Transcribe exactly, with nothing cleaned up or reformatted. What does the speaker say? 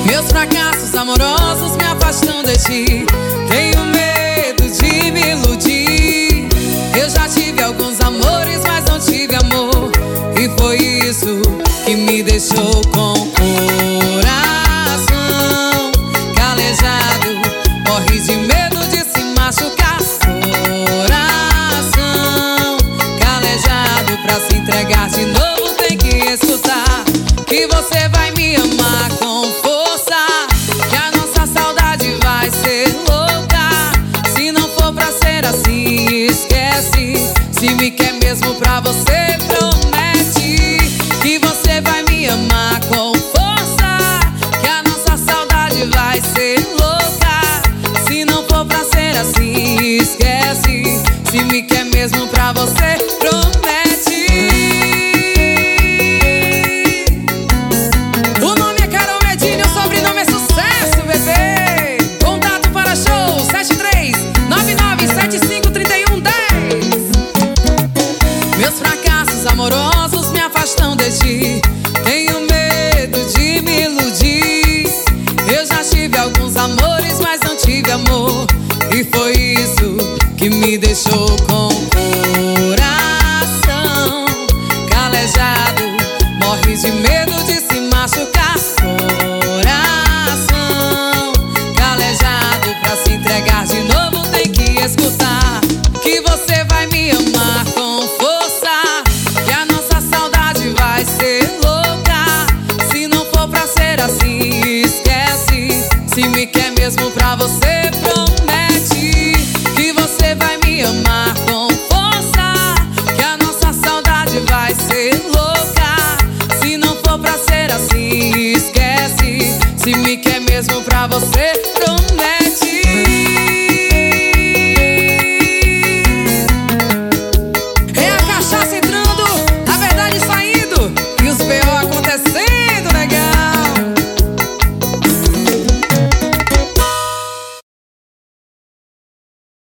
Meus fracassos amorosos me afastam de ti. Tenho medo de me iludir. Eu já tive alguns amores, mas não tive amor. E foi isso que me deixou com o coração calejado. Morre de medo de se machucar. Coração calejado, pra se entregar de novo tem que escutar que você vai me amar com força, que a nossa saudade vai ser louca. Se não for pra ser assim, esquece. Se me quer mesmo pra você